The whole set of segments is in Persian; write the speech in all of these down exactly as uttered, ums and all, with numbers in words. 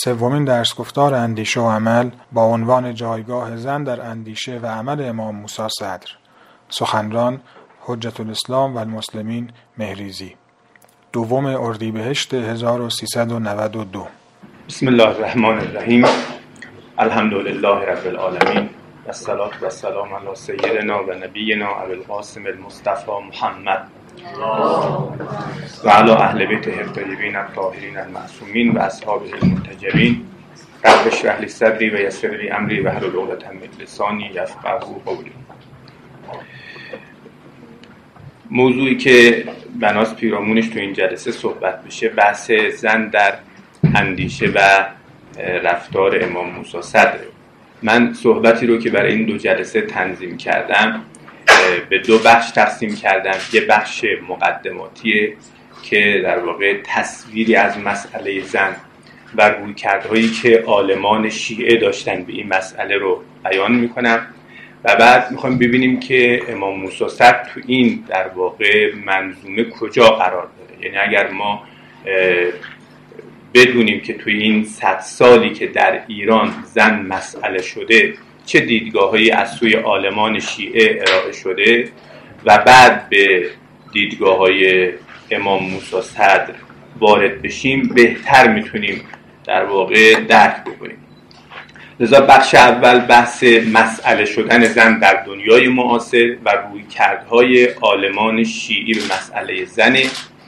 سومین درس گفتار اندیشه و عمل با عنوان جایگاه زن در اندیشه و عمل امام موسی صدر. سخنران حجت الاسلام و المسلمین مهریزی. دوم اردیبهشت هزار و سیصد و نود و دو. بسم الله الرحمن الرحیم. الحمدلله رب العالمین و الصلاة و السلام علی سیدنا و نبینا ابوالقاسم المصطفى محمد و علی اهل بیته الطیبین الطاهرین المعصومین و اصحابه المنتجبین. رب اشرح لی صدری و یسر لی امری واحلل عقدة من لسانی یفقهوا قولی. موضوعی که بناس پیرامونش تو این جلسه صحبت بشه بحث زن در اندیشه و رفتار امام موسی صدر. من صحبتی رو که برای این دو جلسه تنظیم کردم به دو بخش تقسیم کردم. یه بخش مقدماتیه که در واقع تصویری از مسئله زن و رویکردهایی که عالمان شیعه داشتن به این مسئله رو بیان میکنم و بعد میخوایم ببینیم که امام موسی صدر تو این در واقع منظومه کجا قرار داره. یعنی اگر ما بدونیم که توی این صد سالی که در ایران زن مسئله شده چه دیدگاه‌هایی از سوی عالمان شیعه ارائه شده و بعد به دیدگاه‌های امام موسی صدر وارد بشیم بهتر میتونیم در واقع درک بکنیم. لذا بخش اول بحث مسئله شدن زن در دنیای معاصر و رویکردهای عالمان شیعی به مسئله زن.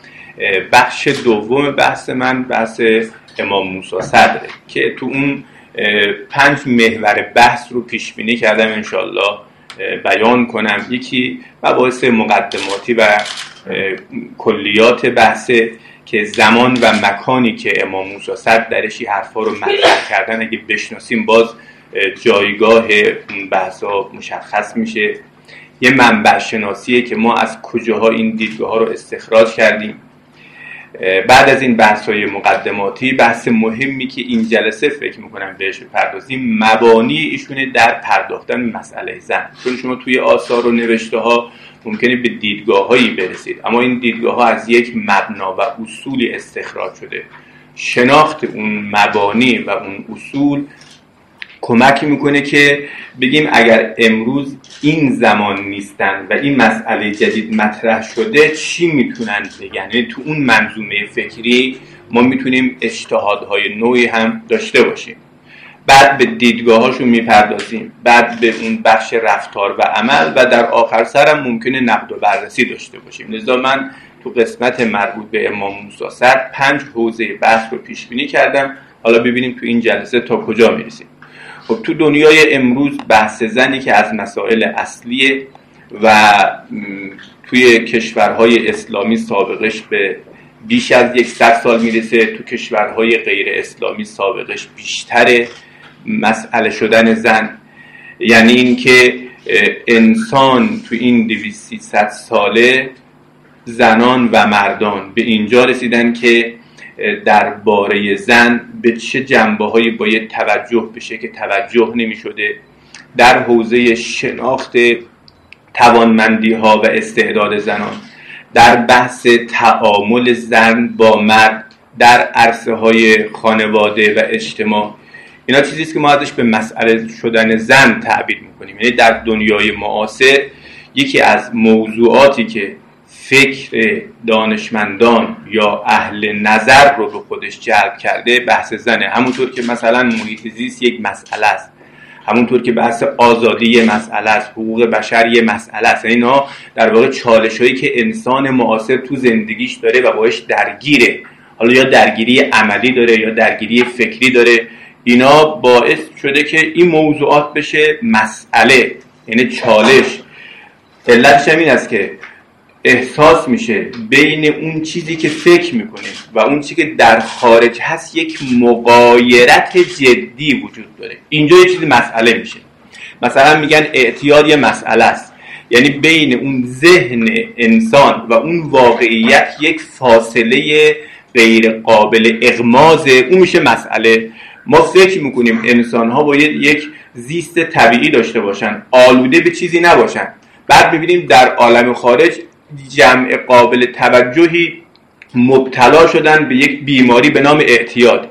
بخش دوم بحث من بحث امام موسی صدره که تو اون پنج محور بحث رو پیش بینی کردم انشالله بیان کنم. یکی مباحث مقدماتی و کلیات بحث که زمان و مکانی که امام موسی صدر درشی حرفا رو مطرح کردن اگه بشناسیم باز جایگاه اون بحثا مشخص میشه. یه منبع شناسیه که ما از کجاها این دیدگاه ها رو استخراج کردیم. بعد از این بحث‌های مقدماتی بحث مهمی که این جلسه فکر می‌کنم بهش بپردازیم مبانی ایشونه در پرداختن مسئله زن. چون شما توی آثار و نوشته‌ها ممکنه به دیدگاه‌هایی برسید اما این دیدگاه‌ها از یک مبنا و اصولی استخراج شده. شناخت اون مبانی و اون اصول کمک میکنه که بگیم اگر امروز این زمان نیستن و این مسئله جدید مطرح شده چی میتونن بگن. یعنی تو اون منظومه فکری ما میتونیم اجتهادهای نوعی هم داشته باشیم. بعد به دیدگاهاشون میپردازیم، بعد به اون بخش رفتار و عمل و در آخر سرم ممکنه نقد و بررسی داشته باشیم. لذا من تو قسمت مربوط به امام موسی صدر پنج حوزه بحث رو پیش بینی کردم. حالا ببینیم تو این جلسه تا کجا میرسیم. خب تو دنیای امروز بحث زنی که از مسائل اصلیه و توی کشورهای اسلامی سابقش به بیش از یکصد سال میرسه، تو کشورهای غیر اسلامی سابقش بیشتره مسئله شدن زن. یعنی این که انسان تو این دویست سیصد ساله زنان و مردان به اینجا رسیدن که درباره زن به چه جنبه‌هایی باید توجه بشه که توجه نمی‌شده. در حوزه شناخت توانمندی‌ها و استعداد زنان، در بحث تعامل زن با مرد در عرصه‌های خانواده و اجتماع، اینا چیزی است که ما ازش به مسئله شدن زن تعبیر می‌کنیم. یعنی در دنیای معاصر یکی از موضوعاتی که فکر دانشمندان یا اهل نظر رو به خودش جلب کرده بحث زنه. همونطور که مثلا محیط زیست یک مسئله است، همونطور که بحث آزادی یه مسئله است، حقوق بشر یه مسئله است. اینا در واقع چالش‌هایی که انسان معاصر تو زندگیش داره و باهاش درگیره. حالا یا درگیری عملی داره یا درگیری فکری داره. اینا باعث شده که این موضوعات بشه مسئله، یعنی چالش. علتش همین است که احساس میشه بین اون چیزی که فکر میکنیم و اون چیزی که در خارج هست یک مغایرت جدی وجود داره. اینجا یه چیزی مسئله میشه. مثلا میگن اعتیاد یه مسئله است، یعنی بین اون ذهن انسان و اون واقعیت یک فاصله غیر قابل اغماض، اون میشه مسئله. ما فکر میکنیم انسان‌ها باید یک زیست طبیعی داشته باشن، آلوده به چیزی نباشن. بعد ببینیم در عالم خارج جمع قابل توجهی مبتلا شدن به یک بیماری به نام اعتیاد.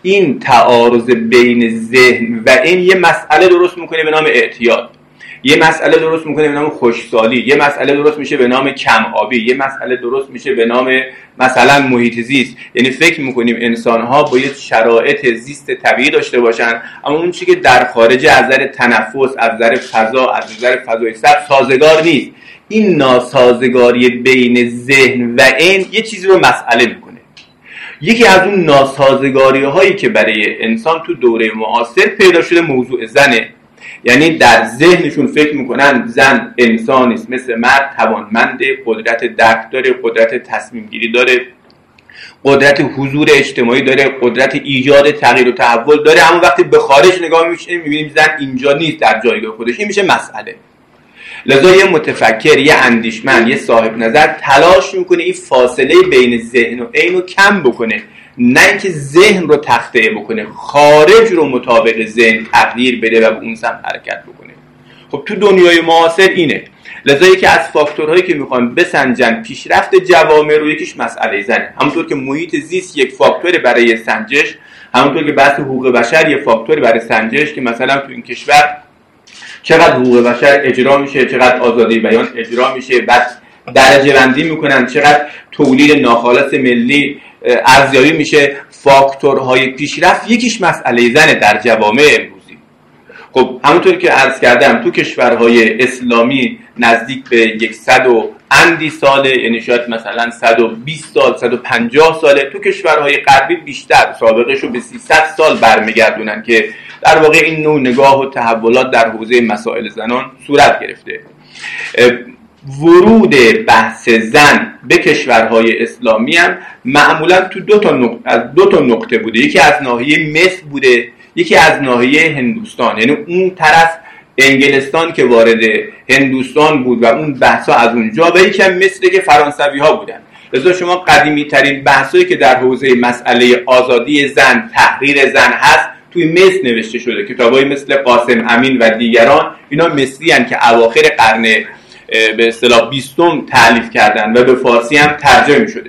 این تعارض بین ذهن و این یه مسئله درست میکنه به نام اعتیاد، یه مسئله درست میکنه به نام خشکسالی، یه مسئله درست میشه به نام کم آبی، یه مسئله درست میشه به نام مثلا محیط زیست. یعنی فکر میکنیم انسان‌ها باید شرایط زیست طبیعی داشته باشن، اما اون چیزی که در خارج از نظر تنفس، از نظر فضا، از نظر فضای سبز سازگار نیست. این ناسازگاری بین ذهن و این یه چیزی رو مسئله میکنه. یکی از اون ناسازگاری هایی که برای انسان تو دوره معاصر پیدا شده موضوع زنه. یعنی در ذهنشون فکر میکنن زن انسانی است مثل مرد، توانمنده، قدرت درک داره، قدرت تصمیم گیری داره، قدرت حضور اجتماعی داره، قدرت ایجاد تغییر و تحول داره، اما وقتی به خارج نگاه میکنیم میبینیم زن اینجا نیست در جایگاه خودش. این میشه مسئله. لذا یه متفکر، یه اندیشمند، یه صاحب نظر تلاش میکنه این فاصله بین ذهن و عین رو کم بکنه، نه اینکه ذهن رو تخطئه بکنه، خارج رو مطابق ذهن تغییر بده و به اون سمت حرکت بکنه. خب تو دنیای معاصر اینه. لذا یکی از فاکتورهایی که میخوان بسنجن پیشرفت جوامع رو یکیش مسئله زنه. همونطور که محیط زیست یک فاکتور برای سنجش، همونطور که بحث حقوق بشر یک فاکتور برای سنجش که مثلا تو این کشور چقدر حقوق بشر اجرا میشه، چقدر آزادی بیان اجرا میشه، بعد درجه بندی میکنن، چقدر تولید ناخالص ملی ارزیابی میشه. فاکتورهای پیشرفت یکیش مسئله زنه در جوامع امروزی. خب همونطور که عرض کردم تو کشورهای اسلامی نزدیک به صد و اندی ساله، یعنی شاید مثلا صد و بیست سال، صد و پنجاه ساله. تو کشورهای غربی بیشتر، سابقهشو به سیصد سال برمیگردونن که در واقع این نوع نگاه و تحولات در حوزه مسائل زنان صورت گرفته. ورود بحث زن به کشورهای اسلامی هم معمولا تو دو تا نقطه از دو تا نقطه بوده. یکی از ناحیه مصر بوده، یکی از ناحیه هندوستان. یعنی اون طرف انگلستان که وارد هندوستان بود و اون بحثا از اونجا، و یکی هم مصر که فرانسوی ها بودن. لذا شما قدیمی ترین بحثایی که در حوزه مسئله آزادی زن، تحریر زن هست توی مصر نوشته شده. کتابای مثل قاسم امین و دیگران اینا مصری هستند که اواخر قرن به اصطلاح بیستم تألیف کردن و به فارسی هم ترجمه شده.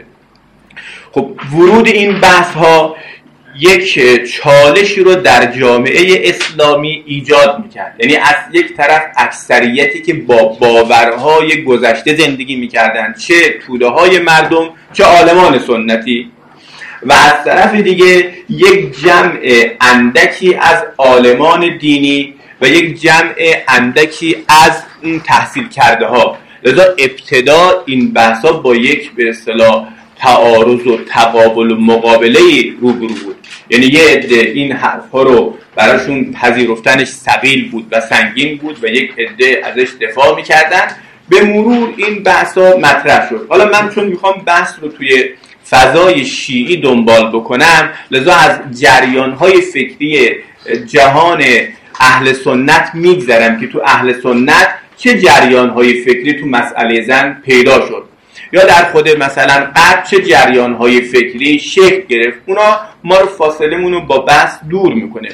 خب ورود این بحث ها یک چالشی رو در جامعه اسلامی ایجاد میکرد. یعنی از یک طرف اکثریتی که با باورهای گذشته زندگی میکردن، چه توده های مردم چه عالمان سنتی، و از طرف دیگه یک جمع اندکی از عالمان دینی و یک جمع اندکی از اون تحصیل کرده ها. لذا ابتدا این بحثا با یک به اصطلاح تعارض و تقابل و مقابله روبرو بود. یعنی یه عده این حرفا رو براشون پذیرفتنش ثقیل بود و سنگین بود و یک عده ازش دفاع میکردن. به مرور این بحثا مطرح شد. حالا من چون میخوام بحث رو توی فضای شیعی دنبال بکنم، لذا از جریان‌های فکری جهان اهل سنت میگذرم که تو اهل سنت چه جریان‌های فکری تو مسئله زن پیدا شد، یا در خود مثلا غرب چه جریان‌های فکری شکل گرفت. اونا ما رو فاصله‌مون رو با بحث دور میکنه.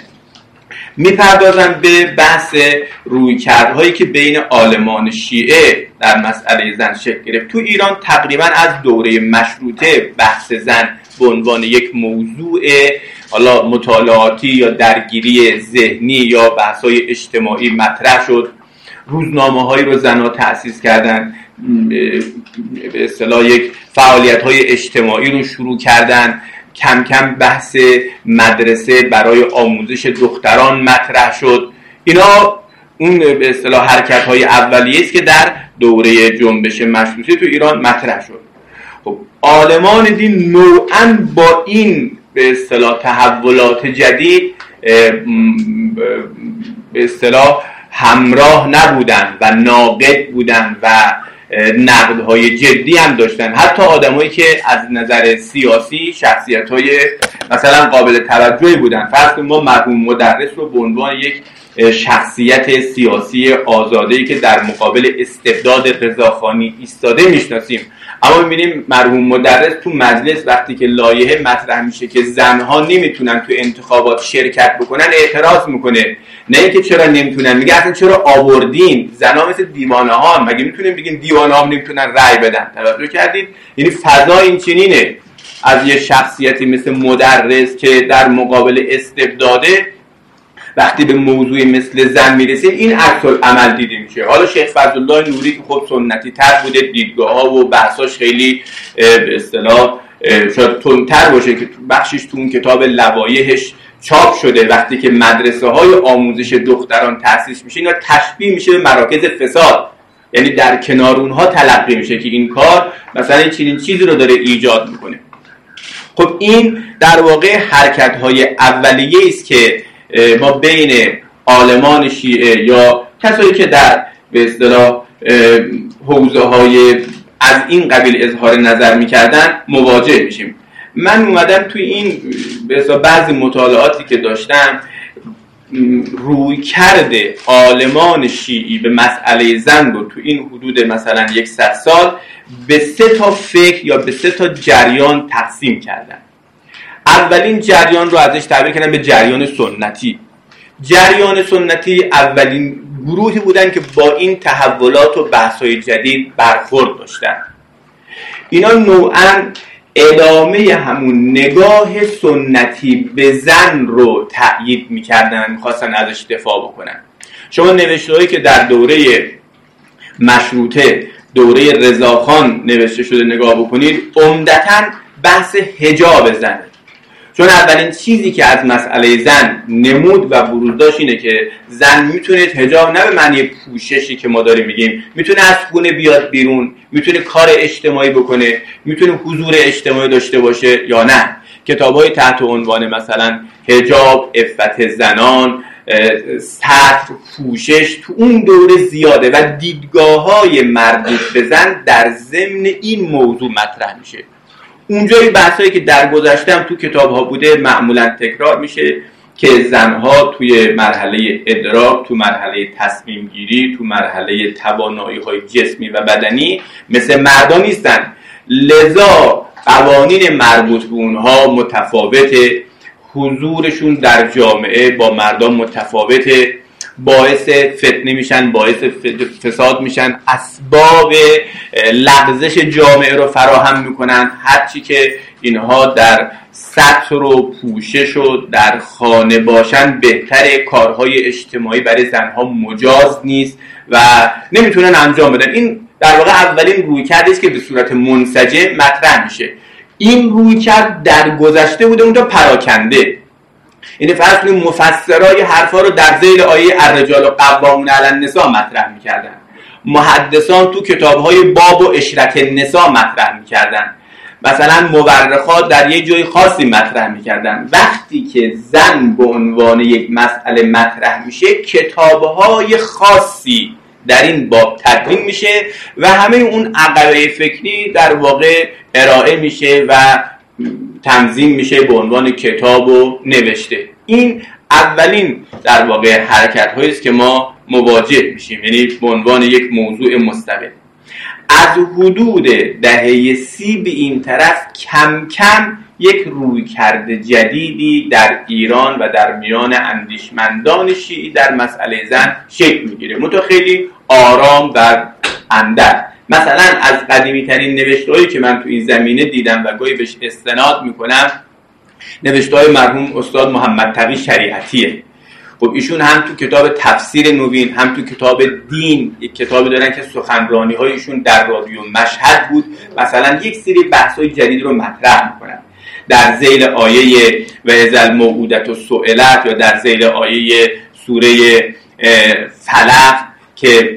میپردازم به بحث رویکردهایی که بین عالمان شیعه در مسئله زن شکل گرفت. تو ایران تقریبا از دوره مشروطه بحث زن به عنوان یک موضوع حالا مطالعاتی یا درگیری ذهنی یا بحث‌های اجتماعی مطرح شد. روزنامه‌هایی رو زن‌ها تأسیس کردن، به اصطلاح یک فعالیت‌های اجتماعی رو شروع کردن. کم کم بحث مدرسه برای آموزش دختران مطرح شد. اینا اون به اصطلاح حرکت‌های اولیه است که در دوره جنبش مشروطه تو ایران مطرح شد. خب عالمان دین نوعاً با این به اصطلاح تحولات جدید به اصطلاح همراه نبودن و ناقد بودن و نقدهای جدی هم داشتن. حتی آدمایی که از نظر سیاسی شخصیت‌های مثلا قابل توجهی بودن. فرض کنیم ما مرحوم مدرس رو به عنوان یک شخصیت سیاسی آزاده‌ای که در مقابل استبداد رضاخانی ایستاده میشناسیم، اما می‌بینیم مرحوم مدرس تو مجلس وقتی که لایحه مطرح میشه که زنها نمیتونن تو انتخابات شرکت بکنن اعتراض میکنه. نه اینکه چرا نمیتونن، میگه اصلا چرا آوردین؟ زنها مثل دیوانه ها، مگه میتونیم بگیم دیوانه ها نمیتونن رأی بدن؟ توجه کردید؟ یعنی فضا این چنینه. از یه شخصیتی مثل مدرس که در مقابل استبداده وقتی به موضوعی مثل زن میرسه این عکس العمل دیده میشه. حالا شیخ فضلالله نوری که خب سنتی تر بوده، دیدگاه ها و بحثاش خیلی به اصطلاح شاید تندتر باشه که بخشش تو اون کتاب لوایحش چاپ شده، وقتی که مدرسه های آموزش دختران تأسیس میشه اینا تشبیه میشه به مراکز فساد، یعنی در کنار اونها تلقی میشه که این کار مثلا چنین چیزی رو داره ایجاد میکنه. خب این در واقع حرکت های اولیه است که ما بین عالمان شیعه یا کسایی که در به اصطلاح حوزه های از این قبیل اظهار نظر میکردن مواجه میشیم. من اومدم توی این به اصطلاح بعضی مطالعاتی که داشتم روی کرده عالمان شیعی به مسئله زن رو تو این حدود مثلا یکصد سال به سه تا فکر یا به سه تا جریان تقسیم کردن. اولین جریان رو ازش تعبیر کردن به جریان سنتی. جریان سنتی اولین گروهی بودن که با این تحولات و بحث‌های جدید برخورد داشتن. اینا نوعاً ادامه همون نگاه سنتی به زن رو تأیید می‌کردن، می‌خواستن ازش دفاع بکنن. شما نوشته‌هایی که در دوره مشروطه، دوره رضاخان نوشته شده نگاه بکنید، عمدتاً بحث حجاب زنه. چون اولین چیزی که از مسئله زن نمود و بروز داشت اینه که زن میتونه حجاب نه به معنی پوششی که ما داریم میگیم، میتونه از خونه بیاد بیرون، میتونه کار اجتماعی بکنه، میتونه حضور اجتماعی داشته باشه یا نه. کتاب‌های تحت عنوان مثلا حجاب، عفت زنان، سطر، پوشش تو اون دوره زیاده و دیدگاه‌های مربوط به زن در ضمن این موضوع مطرح میشه. اونجایی بحثایی که در گذشتم تو کتاب‌ها بوده معمولاً تکرار میشه که زنها توی مرحله ادراک، تو مرحله تصمیم گیری، تو مرحله توانایی‌های جسمی و بدنی مثل مردان نیستن، لذا قوانین مربوط به اونها متفاوته، حضورشون در جامعه با مردان متفاوته، باعث فتنه میشن، باعث فساد میشن، اسباب لغزش جامعه رو فراهم میکنن. هرچی که اینها در سطر و پوشش و در خانه باشن بهتره، کارهای اجتماعی برای زنها مجاز نیست و نمیتونن انجام بدن. این در واقع اولین رویکردی است که به صورت منسجم مطرح میشه. این رویکرد در گذشته بوده اونجا پراکنده. این فرض کنیم مفسرای حرفا رو در ذیل آیه الرجال قوامون علی النساء مطرح می‌کردن. محدثان تو کتاب‌های باب و عشرت النساء مطرح می‌کردن. مثلا مورخات در یه جای خاصی مطرح می‌کردن. وقتی که زن به عنوان یک مسئله مطرح میشه، کتاب‌های خاصی در این باب تدوین میشه و همه اون عقبه فکری در واقع ارائه میشه و تنظیم میشه به عنوان کتاب و نوشته. این اولین در واقع حرکت هایی است که ما مواجه میشیم، یعنی به عنوان یک موضوع مستقل. از حدود دهه سی به این طرف کم کم یک رویکرد جدیدی در ایران و در میان اندیشمندان شیعی در مسئله زن شکل میگیره، منتها خیلی آرام در اندر. مثلا از قدیمی ترین نوشته‌هایی که من تو این زمینه دیدم و گاهی بهش استناد میکنم نوشته‌های مرحوم استاد محمد تقی شریعتیه. خب ایشون هم تو کتاب تفسیر نوین، هم تو کتاب دین یک کتابی دارن که سخنرانی‌های ایشون در رادیو مشهد بود، مثلا یک سری بحث‌های جدید رو مطرح میکنن. در ذیل آیه و اذا الموءودة سئلت یا در ذیل آیه سوره فلق که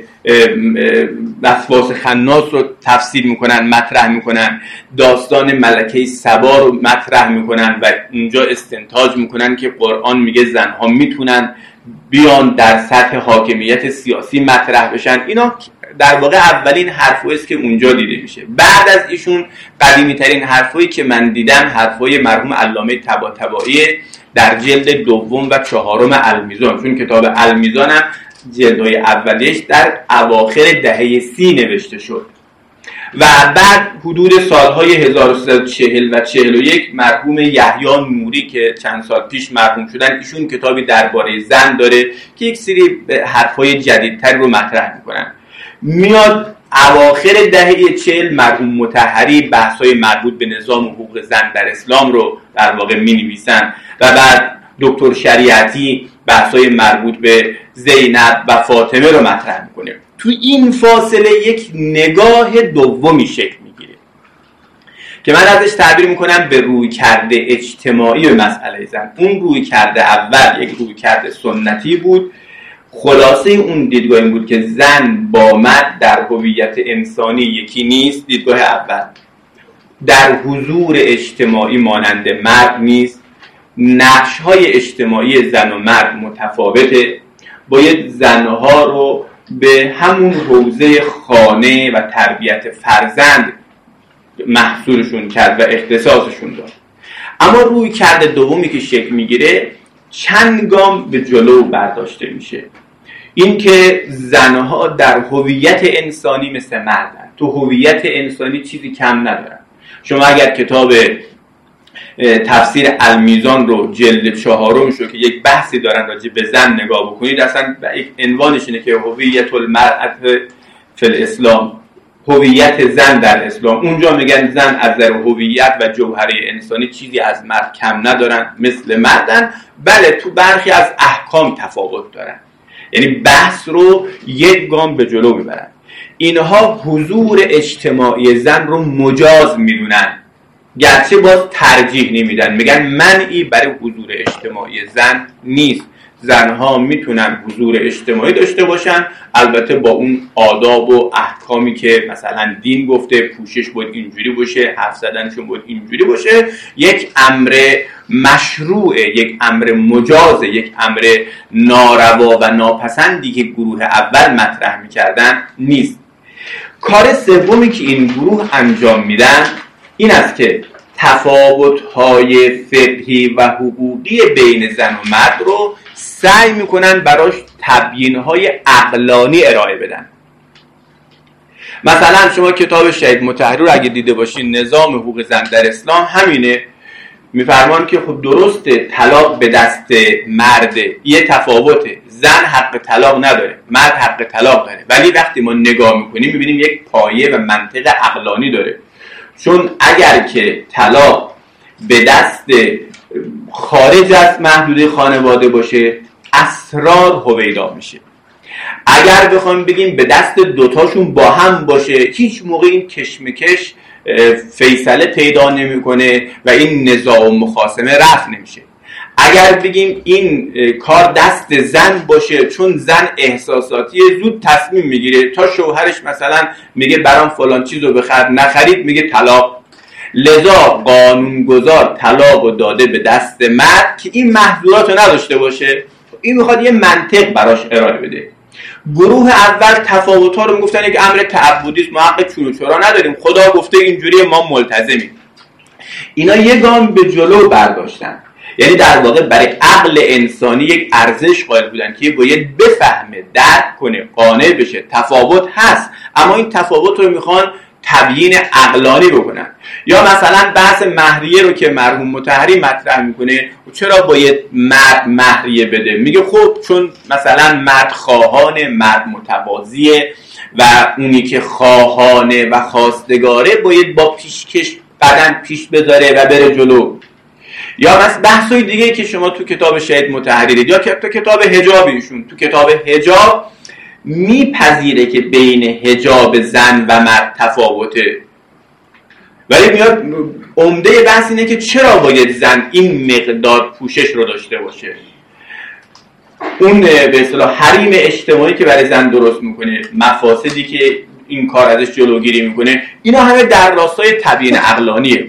وسواس خناس رو تفسیر میکنن، مطرح میکنن، داستان ملکه سبا رو مطرح میکنن و اونجا استنتاج میکنن که قرآن میگه زنها میتونن بیان در سطح حاکمیت سیاسی مطرح بشن. اینا در واقع اولین حرفایی است که اونجا دیده میشه. بعد از ایشون قدیمی ترین حرفایی که من دیدم حرفای مرحوم علامه طباطبایی در جلد دوم و چهارم المیزان، چون کتاب المیزان هم جلدهای اولیش در اواخر دهه سی نوشته شد و بعد حدود سالهای هزار و سیصد و چهل و چهل و یک مرحوم یحیی نوری که چند سال پیش مرحوم شدن، ایشون کتابی درباره زن داره که یک سری حرفای جدیدتر رو مطرح میکنن. میاد اواخر دهه چهل مرحوم مطهری بحث‌های مربوط به نظام حقوق زن در اسلام رو در واقع می‌نویسن و بعد دکتر شریعتی بحث‌های مربوط به زینب و فاطمه رو مطرح می‌کنه. تو این فاصله یک نگاه دومی شکل می‌گیره که من ازش تعبیر می‌کنم به رویکرد اجتماعی به مسئله زن. اون رویکرد اول یک رویکرد سنتی بود. خلاصه اون دیدگاه این بود که زن با مرد در هویت انسانی یکی نیست. دیدگاه اول در حضور اجتماعی مانند مرد نیست. نقش‌های اجتماعی زن و مرد متفاوته. باید زنها رو به همون حوزه خانه و تربیت فرزند محصولشون کرد و اختصاصشون داد. اما روی کرده دومی که شکل میگیره چند گام به جلو برداشته میشه، این که زنها در هویت انسانی مثل مردن، تو هویت انسانی چیزی کم ندارن. شما اگر کتاب تفسیر المیزان رو جلد چهارمش رو که یک بحثی دارن راجع به زن نگاه بکنید، اصلا یک عنوانش اینه که هویت المرأة فی الاسلام، هویت زن در اسلام. اونجا میگن زن از نظر هویت و جوهره انسانی چیزی از مرد کم ندارن، مثل مردن. بله تو برخی از احکام تفاوت دارن، یعنی بحث رو یک گام به جلو میبرن. اینها حضور اجتماعی زن رو مجاز میدونن، گرچه باز ترجیح نمیدن، میگن منعی برای حضور اجتماعی زن نیست. زنها میتونن حضور اجتماعی داشته باشن، البته با اون آداب و احکامی که مثلا دین گفته، پوشش باید اینجوری باشه، حرف زدنشون باید اینجوری باشه. یک امر مشروعه، یک امر مجازه، یک امر ناروا و ناپسندی که گروه اول مطرح میکردن نیست. کار سومی که این گروه انجام میدن این است که تفاوت‌های فقهی و حقوقی بین زن و مرد رو سعی میکنن براش تبیین‌های عقلانی ارائه بدن. مثلا شما کتاب شهید مطهری رو اگه دیده باشین، نظام حقوق زن در اسلام همینه. میفرمان که خب درسته طلاق به دست مرده، یه تفاوته، زن حق طلاق نداره، مرد حق طلاق داره، ولی وقتی ما نگاه میکنیم میبینیم یک پایه و منطق عقلانی داره. چون اگر که طلاق به دست خارج از محدوده خانواده باشه، اسرار هویدا میشه. اگر بخوایم بگیم به دست دوتاشون با هم باشه، هیچ موقع این کشمکش فیصله پیدا نمیکنه و این نزاع و مخاصمه رفع نمیشه. اگر بگیم این کار دست زن باشه، چون زن احساساتی زود تصمیم میگیره، تا شوهرش مثلا میگه برام فلان چیزو بخر، نخرید میگه طلاق، لذا قانونگذار طلاقو داده به دست مرد که این محظوراتو نداشته باشه. این میخواد یه منطق براش ارائه بده. گروه اول تفاوت‌ها رو میگفتن یک امر تعبدی است، ما حق چون و چرا نداریم، خدا گفته اینجوری ما ملتزمیم. اینا یه گام به جلو برداشتن، یعنی در واقع برای عقل انسانی یک ارزش قائل بودن که باید بفهمه، درک کنه، قانع بشه. تفاوت هست، اما این تفاوت رو میخوان تبیین عقلانی بکنن. یا مثلا بحث مهریه رو که مرحوم مطهری مطرح میکنه، چرا باید مرد مهریه بده؟ میگه خب چون مثلا مرد خواهانه، مرد متواضعه و اونی که خواهانه و خواستگاره باید با پیشکش قدم پیش بذاره و بره جلو. یا مثلا بحثای دیگه که شما تو کتاب شهید مطهری دید، یا تو کتاب حجاب ایشون، تو کتاب حجاب میپذیره که بین حجاب زن و مرد تفاوته، ولی میاد عمده بحث اینه که چرا باید زن این مقدار پوشش رو داشته باشه. اون به اصطلاح حریم اجتماعی که برای زن درست میکنه، مفاسدی که این کار ازش جلوگیری میکنه، اینا همه در راستای تبیین عقلانیه.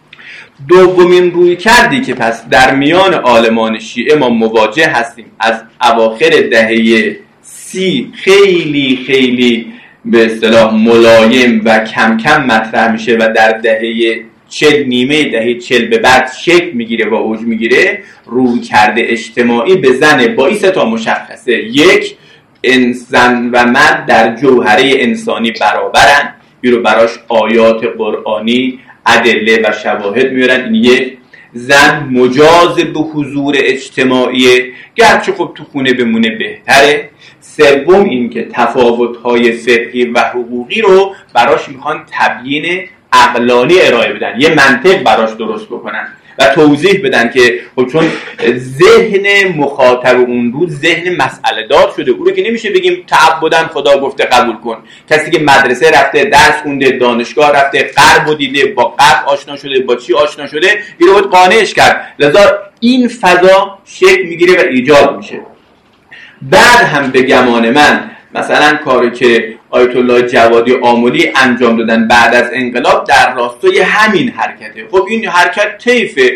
دومین روی کردی که پس در میان عالمان شیعه ما مواجه هستیم از اواخر دهه سی خیلی خیلی به اصطلاح ملایم و کم کم مطرح میشه و در دهه چل، نیمه دهه چل به بعد شکل میگیره و اوج میگیره، روی کرده اجتماعی به زن با این سه تا مشخصه. یک، انسان و مرد در جوهره انسانی برابرن، این رو براش آیات قرآنی ادله و شواهد میارن. این یک. زن مجاز به حضور اجتماعی، گرچه خب تو خونه بمونه بهتره. سوم این که تفاوت‌های فقهی و حقوقی رو براش میخوان تبیین عقلانی ارائه بدن، یه منطق براش درست بکنن و توضیح بدن که خب چون ذهن مخاطب اون روز ذهن مسئله دار شده، او رو که نمیشه بگیم تعبداً خدا گفته قبول کن. کسی که مدرسه رفته، درس خونده، دانشگاه رفته، غرب و دیده، با غرب آشنا شده، با چی آشنا شده، این رو باید قانعش کرد. لذا این فضا شکل میگیره و ایجاد میشه. بعد هم به گمان من مثلا کاری که آیت الله جوادی آملی انجام دادن بعد از انقلاب در راستای همین حرکته. خب این حرکت طیفه،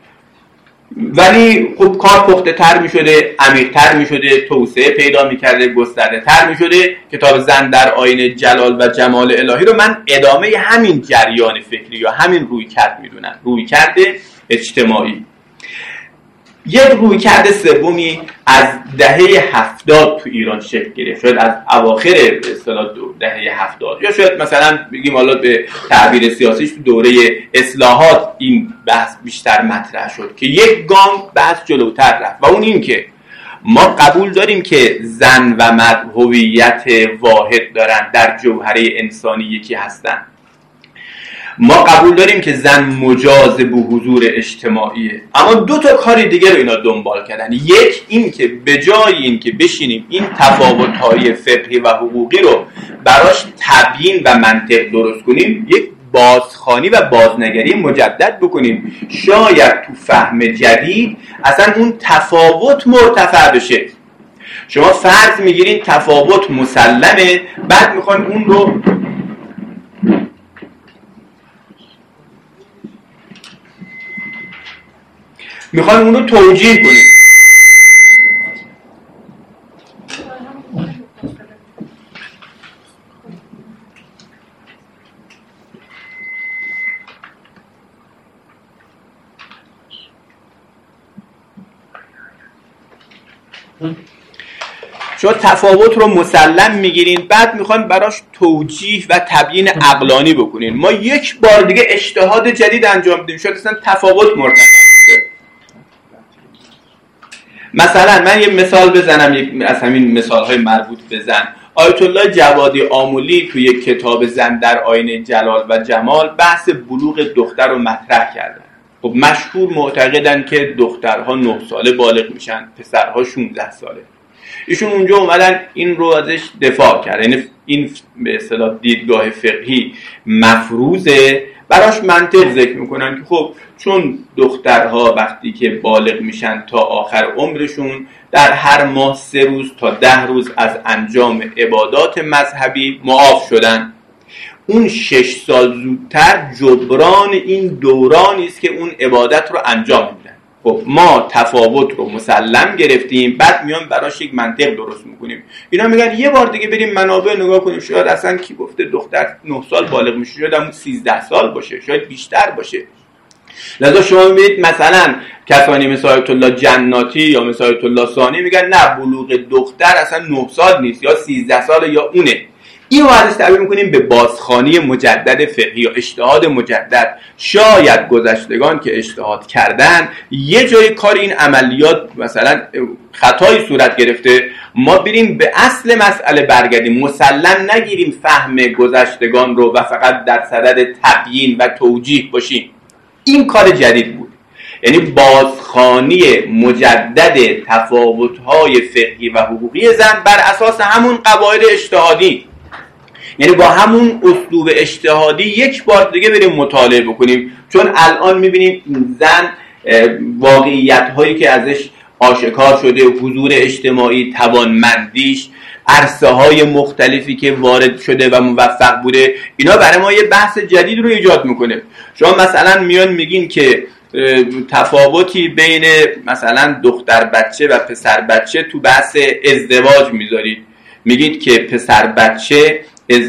ولی خب کار پخته تر می شده، عمیق تر می شده، توسعه پیدا می کرده، گسترده تر می شده. کتاب زن در آینه جلال و جمال الهی رو من ادامه همین جریان فکری یا همین روی کرد می دونم، روی کرد اجتماعی. یک روی کرده سومی از دهه هفتاد تو ایران شکل گرفت، شاید از اواخر به اصطلاح دهه هفتاد، یا شاید مثلا بگیم حالا به تعبیر سیاسیش تو دوره اصلاحات این بحث بیشتر مطرح شد که یک گام بحث جلوتر رفت و اون این که ما قبول داریم که زن و مرد هویت واحد دارن، در جوهره انسانی یکی هستن. ما قبول داریم که زن مجاز به حضور اجتماعیه، اما دو تا کار دیگه رو اینا دنبال کردن. یک این که به جای این که بشینیم این تفاوت‌های فقهی و حقوقی رو براش تبیین و منطق درست کنیم، یک بازخوانی و بازنگری مجدد بکنیم. شاید تو فهم جدید اصلا اون تفاوت مرتفع بشه. شما فرض میگیرین تفاوت مسلمه، بعد میخوان اون رو میخوان اون رو توجیه کنیم. شما تفاوت رو مسلم میگیرین، بعد میخوان براش توجیه و تبیین عقلانی بکنین. ما یک بار دیگه اجتهاد جدید انجام بدیم، شاید اصلا تفاوت مرتفع شه. مثلا من یه مثال بزنم، یک از همین مثال‌های مربوط به زن. آیت الله جوادی آملی توی یک کتاب زن در آینه جلال و جمال بحث بلوغ دختر رو مطرح کردن. خب مشهور معتقدن که دخترها نه ساله بالغ میشن، پسرها شانزده ساله. ایشون اونجا اومدن این رو ازش دفاع کرد، یعنی این به اصطلاح دیدگاه فقهی مفروضه، براش منطق ذکر میکنن که خب چون دخترها وقتی که بالغ میشن تا آخر عمرشون در هر ماه سه روز تا ده روز از انجام عبادات مذهبی معاف شدن، اون شش سال زودتر جبران این دورانی است که اون عبادت رو انجام میدن. خب ما تفاوت رو مسلم گرفتیم، بعد میان براش یک منطق درست میکنیم. اینا میگن یه بار دیگه بریم منابع نگاه کنیم، شاید اصلا کی گفته دختر نه سال بالغ میشه، شاید همون سیزده سال باشه، شاید بیشتر باشه. لذا شما میبینید مثلا کسانی مثل آیت الله جناتی یا مثل آیت الله ثانی میگن نه بلوغ دختر اصلا نه سال نیست، یا سیزده سال یا اونه. این رو ازش تعبیر میکنیم به بازخوانی مجدد فقهی یا اجتهاد مجدد. شاید گذشتگان که اجتهاد کردن یه جای کار این عملیات مثلا خطایی صورت گرفته، ما بریم به اصل مسئله برگردیم، مسلم نگیریم فهم گذشتگان رو و فقط در صدد تبیین و توجیه باشیم. این کار جدید بود، یعنی بازخوانی مجدد تفاوت‌های فقهی و حقوقی زن بر اساس همون قواعد اجتهادی، یعنی با همون اسلوب اجتهادی یک بار دیگه بریم مطالعه بکنیم. چون الان میبینیم زن واقعیت هایی که ازش آشکار شده، حضور اجتماعی، توانمندیش، عرصه های مختلفی که وارد شده و موفق بوده، اینا برای ما یه بحث جدید رو ایجاد میکنه. شما مثلا میان میگین که تفاوتی بین مثلا دختر بچه و پسر بچه تو بحث ازدواج میذارید، میگید که پسر بچه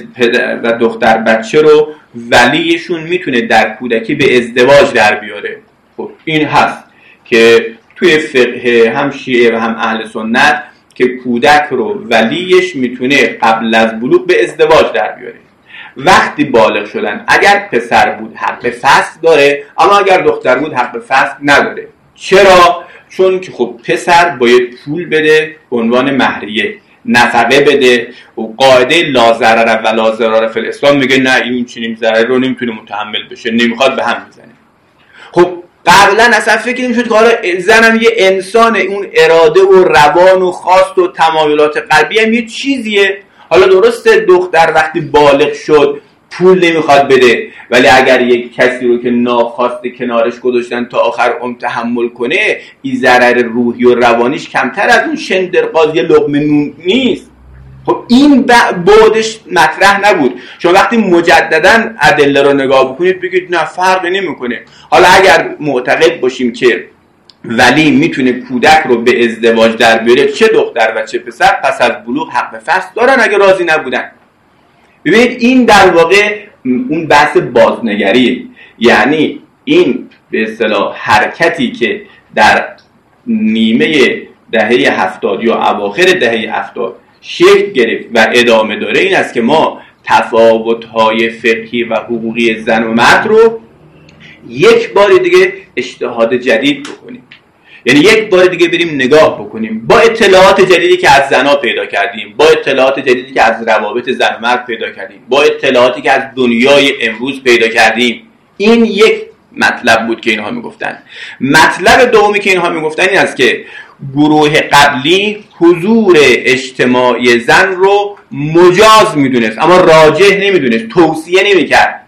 و دختر بچه رو ولیشون میتونه در کودکی به ازدواج در بیاره. خب این هست که توی فقه هم شیعه و هم اهل سنت که کودک رو ولیش میتونه قبل از بلوغ به ازدواج در بیاره، وقتی بالغ شدن اگر پسر بود حق فسخ داره، اما اگر دختر بود حق فسخ نداره. چرا؟ چون که خب پسر باید پول بده به عنوان مهریه، نفقه بده و قاعده لا ضرر و لا ضرار فی الاسلام میگه نه این چنین ضرر رو نمیتونه متحمل بشه، نمیخواد به هم بزنه. خب قبلا اصلا فکر نمیشد که حالا زنم یه انسانه، اون اراده و روان و خواست و تمایلات قلبی هم یه چیزیه. حالا درسته دختر وقتی بالغ شد پول نمیخواد بده، ولی اگر یک کسی رو که ناخواسته کنارش گذاشتن تا آخر عمر تحمل کنه، این ضرر روحی و روانیش کمتر از اون شندرقاز یه لقمه نون نیست. خب این بعدش مطرح نبود. شما وقتی مجددا ادله رو نگاه بکنید بگید نه فرقی نمیکنه. حالا اگر معتقد باشیم که ولی میتونه کودک رو به ازدواج در بیاره، چه دختر و چه پسر، پس از بلوغ حق فسخ دارن اگه راضی نبودن. ببینید این در واقع اون بحث بازنگریه، یعنی این به اصطلاح حرکتی که در نیمه دهه هفتاد یا اواخر دهه هفتاد شکل گرفت و ادامه داره این است که ما تفاوت‌های فقهی و حقوقی زن و مرد رو یک بار دیگه اجتهاد جدید بکنیم، یعنی یک بار دیگه بریم نگاه بکنیم با اطلاعات جدیدی که از زنها پیدا کردیم، با اطلاعات جدیدی که از روابط زن و مرد پیدا کردیم، با اطلاعاتی که از دنیای امروز پیدا کردیم. این یک مطلب بود که اینها میگفتن. مطلب دومی که اینها میگفتن این است که گروه قبلی حضور اجتماعی زن رو مجاز میدونست اما راجح نمیدونست، توصیه نمیکرد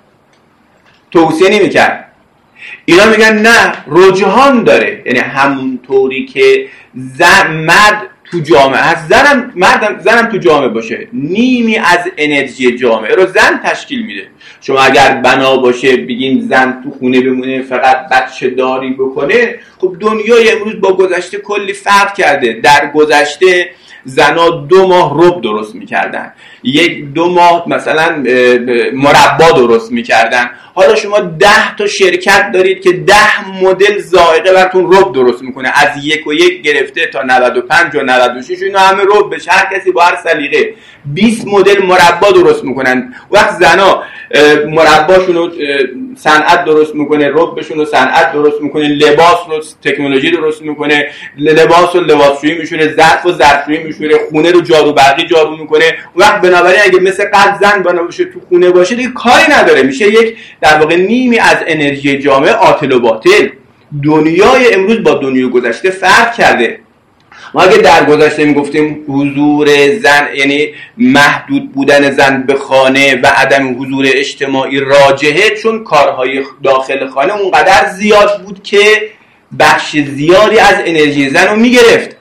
توصیه نمیکرد اینا میگن نه رجحان داره، یعنی همون طوری که زن مرد تو جامعه هست، زنم مردم زنم تو جامعه باشه، نیمی از انرژی جامعه رو زن تشکیل میده. شما اگر بنا باشه بگین زن تو خونه بمونه فقط بچه داری بکنه، خب دنیای امروز با گذشته کلی فرق کرده. در گذشته زنا دو ماه رب درست میکردن، یک دو ماه مثلا مربا درست میکردن. حالا شما ده تا شرکت دارید که ده مدل ذائقه براتون رب درست میکنه، از یک و یک گرفته تا نود و پنج و نود و شش، اینا همه رب بشه، هر کسی با هر سلیقه بیست مدل مربا درست میکنن. وقت زنا مرباشون رو صنعت درست میکنه، ربشون رو صنعت درست میکنه، لباس رو تکنولوژی درست میکنه، لباس رو لباسشویی میشونه، ظرف و ظرفشویی میشونه، خونه رو جارو برقی جارو میکنه. وقت بنابراین اگه مثل قد زن بنا باشه تو خونه باشه دیگه کاری نداره، میشه یک در واقع نیمی از انرژی جامعه عاطل و باطل. دنیای امروز با دنیای گذشته فرق کرده. ما اگه در گذشته میگفتیم حضور زن یعنی محدود بودن زن به خانه و عدم حضور اجتماعی راجحه، چون کارهای داخل خانه اونقدر زیاد بود که بخش زیادی از انرژی زن رو میگرفت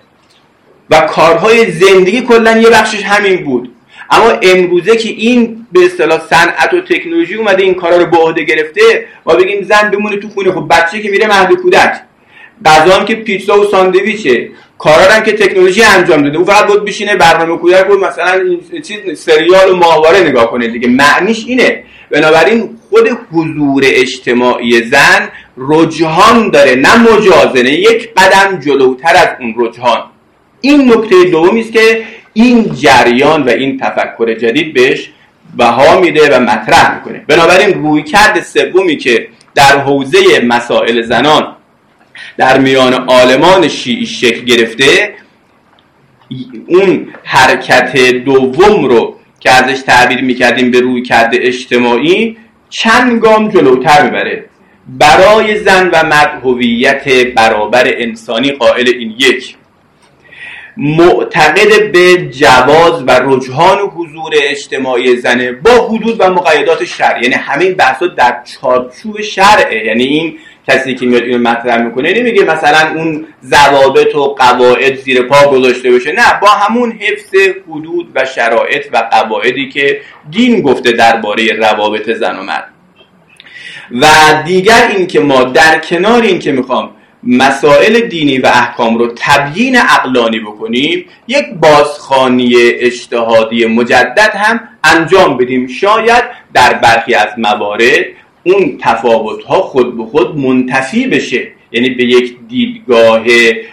و کارهای زندگی کلن یه بخشش همین بود. اما امروزه که این به اصطلاح صنعت و تکنولوژی اومده این کارا رو به عهده گرفته، ما بگیم زن بمونه تو خونه، خب بچه که میره مهد کودک، غذا هم که پیتزا و ساندویچه، کارا هم که تکنولوژی انجام داده، او فقط بود بشینه برنامه کودک رو مثلا این چیز سریال و ماهواره نگاه کنه دیگه. معنیش اینه. بنابراین خود حضور اجتماعی زن رجحان داره نه مجازنه، یک قدم جلوتر از اون رجحان. این نکته دومی است که این جریان و این تفکر جدید بهش بها میده و مطرح میکنه. بنابراین رویکرد سومی که در حوزه مسائل زنان در میان عالمان شیعی شکل گرفته، اون حرکت دوم رو که ازش تعبیر میکردیم به رویکرد اجتماعی چند گام جلوتر میبره. برای زن و مرد هویت برابر انسانی قائل این یک، معتقد به جواز و رجحان و حضور اجتماعی زنه با حدود و مقیدات شرع، یعنی همه این بحثا در چارچوب شرعه. یعنی این کسی که میاد اینو مطرح میکنه نمیگه مثلا اون ضوابط و قواعد زیر پا گذاشته بشه، نه، با همون حفظ حدود و شرایط و قواعدی که دین گفته درباره روابط زن و مرد. و دیگر این که ما در کنار این که میخوام مسائل دینی و احکام رو تبیین عقلانی بکنیم، یک بازخوانی اجتهادی مجدد هم انجام بدیم. شاید در برخی از موارد اون تفاوت‌ها خود به خود منتفی بشه، یعنی به یک دیدگاه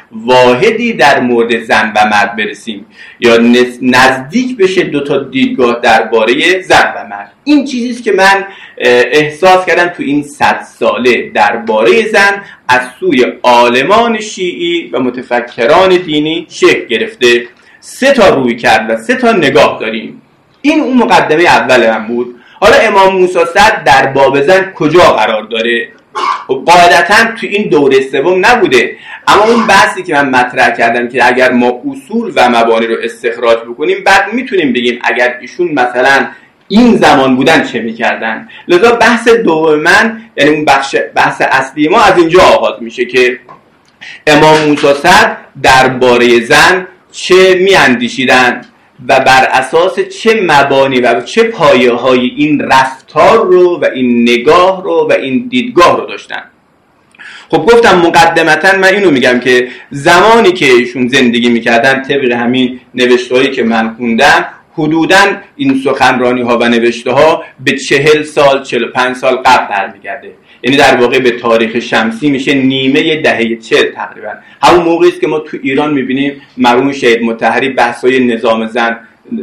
واحدی در مورد زن و مرد برسیم یا نزدیک بشه دو تا دیدگاه درباره زن و مرد. این چیزی است که من احساس کردم تو این صد ساله درباره زن از سوی عالمان شیعی و متفکران دینی شکل گرفته. سه تا روی کرد و سه تا نگاه داریم. این اون مقدمه اول من بود. حالا امام موسی صدر در باب زن کجا قرار داره؟ قاعدتاً تو این دوره سوم نبوده، اما اون بحثی که من مطرح کردم که اگر ما اصول و مبانی رو استخراج بکنیم بعد میتونیم بگیم اگر ایشون مثلا این زمان بودن چه میکردن. لذا بحث دوم من، یعنی اون بخش بحث اصلی ما از اینجا آغاز میشه که امام موسی صدر درباره زن چه میاندیشیدن و بر اساس چه مبانی و چه پایه های این رفتار رو و این نگاه رو و این دیدگاه رو داشتن. خب گفتم مقدمتا من اینو میگم که زمانی که ایشون زندگی میکردن طبق همین نوشته‌هایی که من خوندم حدوداً این سخنرانی ها و نوشته ها به چهل سال چهل و پنج سال قبل برمیگرده، یعنی در واقع به تاریخ شمسی میشه نیمه دهه چهل تقریبا. همون موقعی است که ما تو ایران میبینیم مرحوم شهید مطهری بحث‌های نظام زن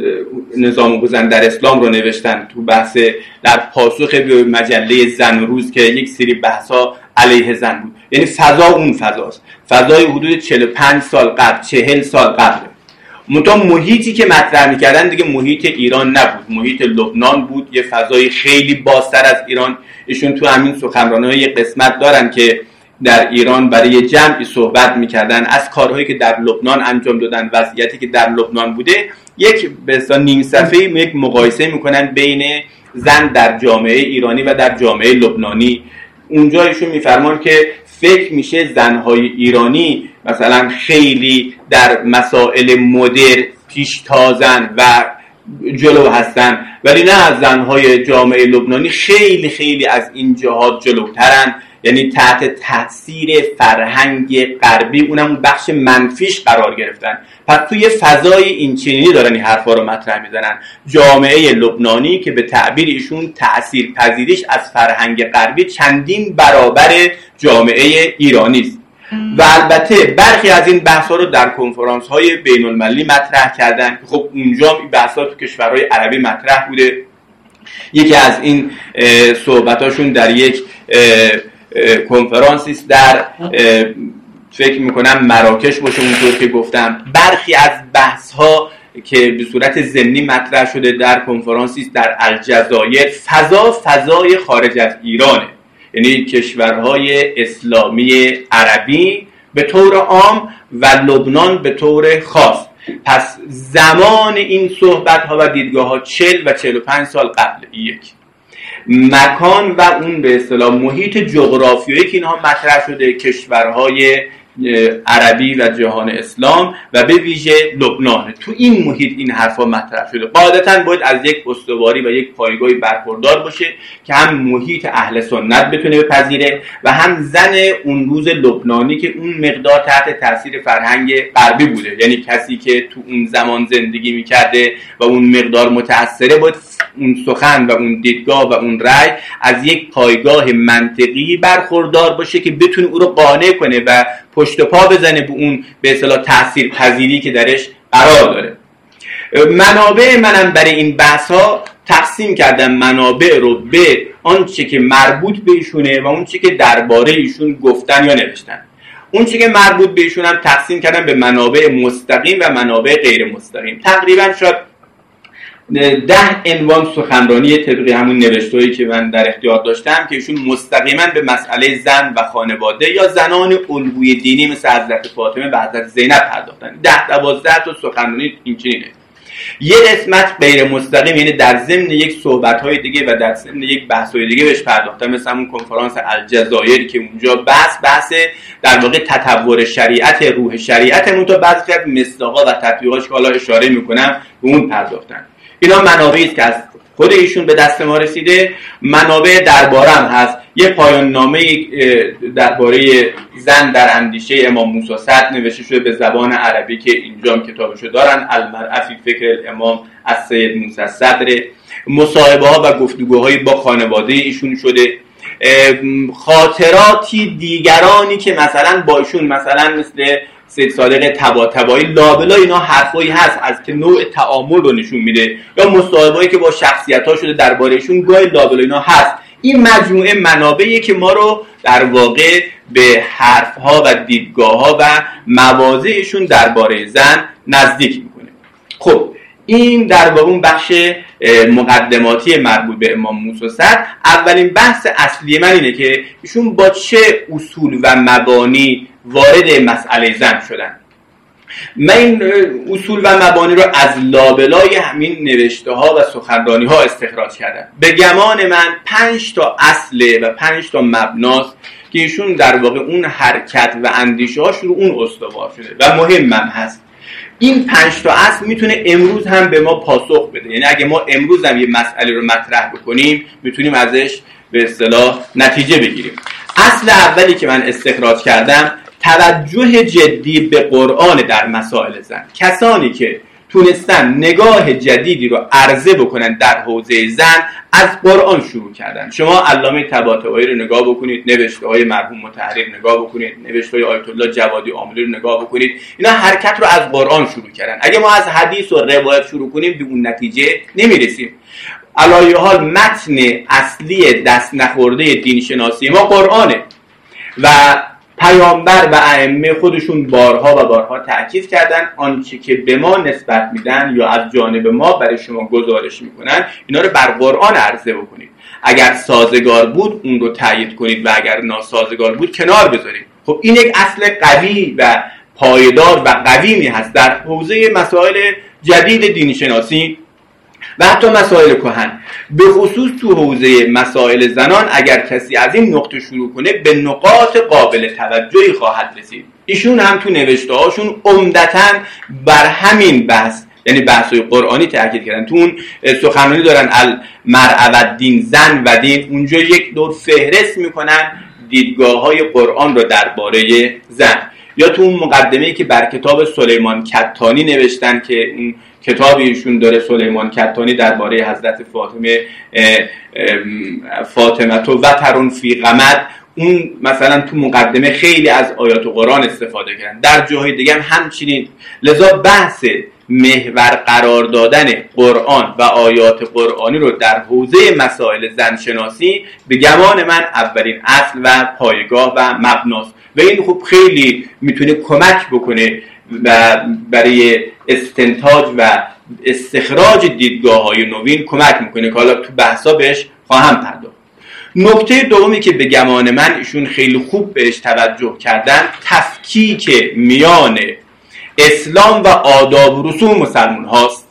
نظام زن در اسلام رو نوشتن تو بحث در پاسخ به مجله زن روز که یک سری بحث‌ها علیه زن بود. یعنی فضا اون فضاست، فضای حدود چهل و پنج سال قبل چهل سال قبل. منتها محیطی که مطرح می‌کردن دیگه محیط ایران نبود، محیط لبنان بود، یه فضای خیلی بازتر از ایران. ایشون تو همین سخنرانی‌ها یه قسمت دارن که در ایران برای جمعی صحبت می‌کردن از کارهایی که در لبنان انجام دادن، وضعیتی که در لبنان بوده. یک به اصطلاح نیم صفحه‌ای یک مقایسه می‌کنن بین زن در جامعه ایرانی و در جامعه لبنانی. اونجا ایشون می‌فرمان که فکر میشه زن‌های ایرانی مثلا خیلی در مسائل مدرن پیشتازن و جلو هستن، ولی نه زن‌های جامعه لبنانی خیلی خیلی از این جهات جلوترن، یعنی تحت تاثیر فرهنگ غربی اونم بخش منفیش قرار گرفتن. پس توی فضای این چنینی دارن این حرفا رو مطرح میزنن. جامعه لبنانی که به تعبیر ایشون تأثیر پذیریش از فرهنگ غربی چندین برابر جامعه ایرانی است. و البته برخی از این بحث‌ها رو در کنفرانس‌های بین‌المللی مطرح کردن که خب اونجا این بحث‌ها تو کشورهای عربی مطرح بوده. یکی از این صحبتاشون در یک کنفرانسی است در فکر میکنم مراکش باشه اونطور که گفتم. برخی از بحث‌ها که به صورت ضمنی مطرح شده در کنفرانسی است در الجزایر، فضا فضای خارج از ایرانه، یعنی کشورهای اسلامی عربی به طور عام و لبنان به طور خاص. پس زمان این صحبت‌ها و دیدگاه‌ها چهل و چهل و پنج سال قبل. یک مکان و اون به اصطلاح محیط جغرافیایی که اینها مطرح شده، کشورهای عربی و جهان اسلام و به ویژه لبنان، تو این محیط این حرفا مطرح شده. قاعدتاً باید از یک استواری و یک پایگاهی برخوردار باشه که هم محیط اهل سنت بتونه بپذیره و هم زن اون روز لبنانی که اون مقدار تحت تاثیر فرهنگ غربی بوده، یعنی کسی که تو اون زمان زندگی میکرده و اون مقدار متأثره، باید اون سخن و اون دیدگاه و اون رأی از یک پایگاه منطقی برخوردار باشه که بتونه او رو قانع کنه و پشت پا بزنه به اون به اصطلاح تأثیر پذیری که درش قرار داره. منابع منم برای این بحث ها تقسیم کردم منابع رو به آنچه که مربوط به ایشونه و اون چه که درباره ایشون گفتن یا نوشتن. اون چه که مربوط به ایشون هم تقسیم کردم به منابع مستقیم و منابع غیر مستقیم. تقریبا شاید ده عنوان سخنرانی طبق همون نوشته‌ای که من در اختیار داشتم که ایشون مستقیما به مسئله زن و خانواده یا زنان الگوی دینی مثل حضرت فاطمه و حضرت زینب پرداختن. ده دوازده تا سخنرانی این چنینه. یه قسمت غیر مستقیم، یعنی در ضمن یک صحبت‌های دیگه و در ضمن یک بحث‌های دیگه بهش پرداختم، مثل همون کنفرانس الجزایر که اونجا بحث بحث در واقع تطور شریعت، روح شریعت، اون تا بعضی از مصداق‌ها و تطبیقاش که حالا اشاره می‌کنم به اون پرداختن. اینا منابعی است که از خود ایشون به دست ما رسیده. منابع دربارم هست. یه پایان نامه درباره زن در اندیشه امام موسی صدر نوشته شده به زبان عربی که اینجا هم کتابشو دارن، المرأة فی فکر الامام از سید موسی صدر. مصاحبه ها و گفتگوهای با خانواده ایشون شده. خاطراتی دیگرانی که مثلا با ایشون مثلا مثل سید صادق طباطبایی لابلا اینا حرفایی هست از که نوع تعامل رو نشون میده، یا مصاحبه‌ای که با شخصیت‌ها شده درباره ایشون گاهی لابلا اینا هست. این مجموعه منابعی که ما رو در واقع به حرف‌ها و دیدگاه‌ها و مواضعشون درباره زن نزدیک میکنه. خب این در واقع اون بخش مقدماتی مربوط به امام موسی صدر. اولین بحث اصلی من اینه که ایشون با چه اصول و مبانی وارد مسئله زن شدن. من این اصول و مبانی رو از لابلای همین نوشته ها و سخنرانی ها استخراج کردم. به گمان من پنج تا اصله و پنج تا مبناست که ایشون در واقع اون حرکت و اندیشه هاش رو اون استوار شده و مهمم هست. این پنج تا اصل میتونه امروز هم به ما پاسخ بده، یعنی اگه ما امروز هم یه مسئله رو مطرح بکنیم میتونیم ازش به اصطلاح نتیجه بگیریم. اصل اولی که من استخراج کردم توجه جدی به قرآن در مسائل زن. کسانی که تونستن نگاه جدیدی رو عرضه بکنن در حوزه زن از قرآن شروع کردن. شما علامه طباطبایی رو نگاه بکنید، نوشته های مرحوم مطهری رو نگاه بکنید، نوشته های آیت الله جوادی عاملی رو نگاه بکنید، اینا حرکت رو از قرآن شروع کردن. اگه ما از حدیث و روایت شروع کنیم به اون نتیجه نمیرسیم. علایه حال متن اصلی دست نخورده دین شناسی ما قرآنه و پیامبر و ائمه خودشون بارها و بارها تأکید کردن آنچه که به ما نسبت میدن یا از جانب ما برای شما گزارش میکنن اینا رو بر قرآن عرضه بکنید. اگر سازگار بود اون رو تایید کنید و اگر ناسازگار بود کنار بذارید. خب این یک اصل قوی و پایدار و قویمی هست در حوزه مسائل جدید دین شناسی و حتی مسائل کهن. به خصوص تو حوزه مسائل زنان اگر کسی از این نقطه شروع کنه به نقاط قابل توجهی خواهد رسید. ایشون هم تو نوشته هاشون عمدتاً بر همین بحث یعنی بحث‌های قرآنی تاکید کردن. تو اون سخنرانی دارن المرأة و دین، زن و دین، اونجا یک دور فهرست میکنن دیدگاه‌های قرآن رو درباره زن. یا تو اون مقدمه‌ای که بر کتاب سلیمان کتانی نوشتن که اون کتابی ایشون داره سلیمان کتانی درباره حضرت فاطمه فاطمه تو وترون فی قمد، اون مثلا تو مقدمه خیلی از آیات قرآن استفاده کردن، در جاهای دیگه هم همچنین. لذا بحث محور قرار دادن قرآن و آیات قرآنی رو در حوزه مسائل زنشناسی به گمان من اولین اصل و پایگاه و مبناست و این خب خیلی میتونه کمک بکنه و برای استنتاج و استخراج دیدگاه‌های نوین کمک میکنه که حالا تو بحثا بهش خواهم پرداخت. نکته دومی که به گمان من ایشون خیلی خوب بهش توجه کردن تفکیک میان اسلام و آداب و رسوم مسلمان هاست.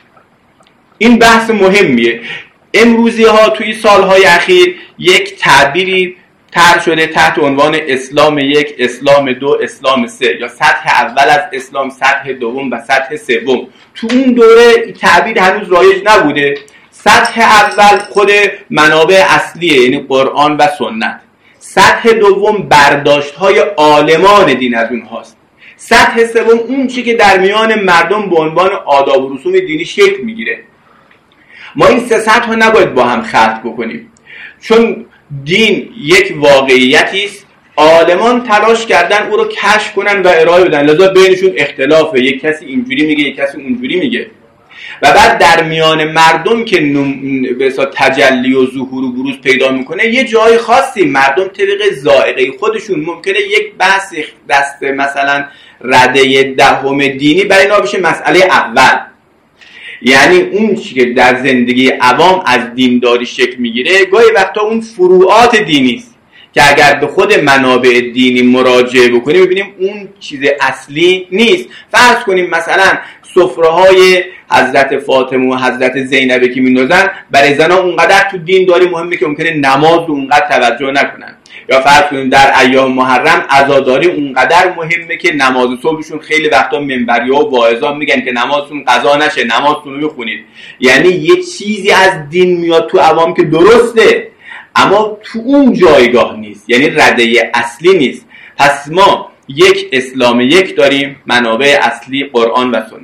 این بحث مهمیه. امروزی ها توی سالهای اخیر یک تعبیری طرح شده تحت عنوان اسلام یک، اسلام دو، اسلام سه، یا سطح اول از اسلام، سطح دوم و سطح سوم. تو اون دوره تعبیر هنوز رایج نبوده. سطح اول خود منابع اصلیه یعنی قرآن و سنت. سطح دوم برداشت‌های عالمان دین از اونهاست. سطح سوم اون چی که در میان مردم به عنوان آداب و رسوم دینی شکل میگیره. ما این سه سطح رو نباید با هم خلط بکنیم، چون دین یک واقعیتی است. عالمان تلاش کردن او رو کشف کنن و ارائه بدن، لذا بینشون اختلافه، یک کسی اینجوری میگه یک کسی اونجوری میگه و بعد در میان مردم که به اصطلاح تجلی و ظهور و بروز پیدا میکنه یه جای خاصی مردم طبق ذائقه خودشون ممکنه یک بحث دست مثلا رده دهم دینی برای اینا بشه مسئله اول، یعنی اون چی که در زندگی عوام از دینداری شکل میگیره گاهی وقتا اون فروعات دینی است که اگر به خود منابع دینی مراجعه بکنیم ببینیم اون چیز اصلی نیست. فرض کنیم مثلا سفره‌های حضرت فاطمه و حضرت زینب که می‌نوزن برای زنان اونقدر تو دین داری مهمه که ممکنه نماز رو اونقدر توجه نکنن، یا فرض کنیم در ایام محرم عزاداری اونقدر مهمه که نماز صبحشون خیلی وقتا منبری‌ها و واعظان میگن که نمازتون قضا نشه، نمازتون رو بخونید. یعنی یه چیزی از دین میاد تو عوام که درسته اما تو اون جایگاه نیست، یعنی رده اصلی نیست. پس ما یک اسلام یک داریم، منابع اصلی قرآن و سنت.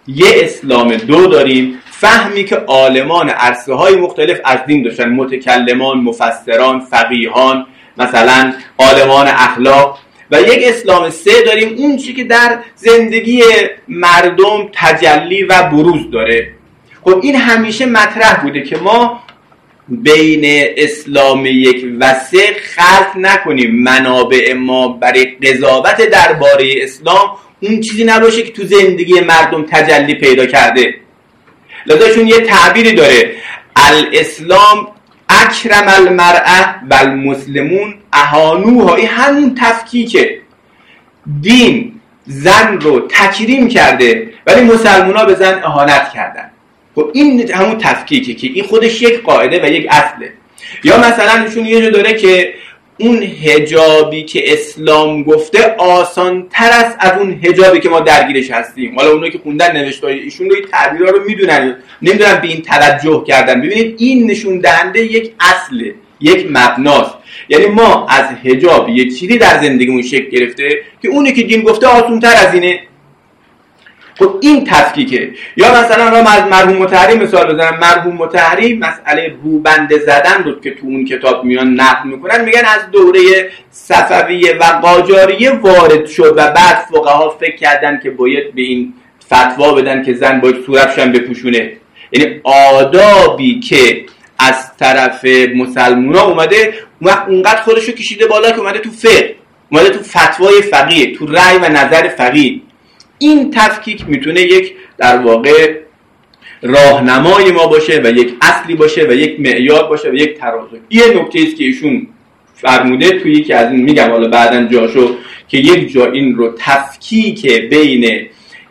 یه اسلام دو داریم، فهمی که عالمان عرصه های مختلف از دین داشتن، متکلمان، مفسران، فقیهان، مثلا عالمان اخلاق. و یک اسلام سه داریم، اون چی که در زندگی مردم تجلی و بروز داره. خب این همیشه مطرح بوده که ما بین اسلام یک و سه خلط نکنیم، منابع ما برای قضاوت درباره اسلام اون چیزی نباشه که تو زندگی مردم تجلی پیدا کرده. لذا چون یه تعبیری داره، الاسلام اکرم المرأة و المسلمون اهانوها، این همون تفکیکه. دین زن رو تکریم کرده ولی مسلمان ها به زن اهانت کردن. خب این همون تفکیکه که این خودش یک قاعده و یک اصله. یا مثلا ایشون یه جا داره که اون حجابی که اسلام گفته آسان تر است از اون حجابی که ما درگیرش هستیم. حالا اونایی که خوندن نوشته ایشون رو این تعبیرها رو میدونن، نمیدونن به این توجه کردن. ببینید این نشون دهنده یک اصله، یک مبناست. یعنی ما از حجاب یک چیزی در زندگیمون شکل گرفته که اونی که دین گفته آسان تر از اینه. خب این تفکیکه. یا مثلا ما از مرحوم مطهری مثال بزنم. مرحوم مطهری مسئله روبند زدن رو که تو اون کتاب میان نقل میکنن، میگن از دوره صفویه و قاجاریه وارد شد و بعد فقها فکر کردن که باید به این فتوا بدن که زن باید صورتش هم بپوشونه. یعنی آدابی که از طرف مسلمونا اومده اونقدر خودشو کشیده بالا که اومده تو فقه، اومده تو فتوای فقیه، تو رأی و نظر فقیه. این تفکیک میتونه یک در واقع راهنمای ما باشه و یک اصلی باشه و یک معیار باشه و یک ترازو. یه نکته است که ایشون فرموده توی یکی از این، میگم حالا بعدن جاشو، که یک جا این رو تفکیک بین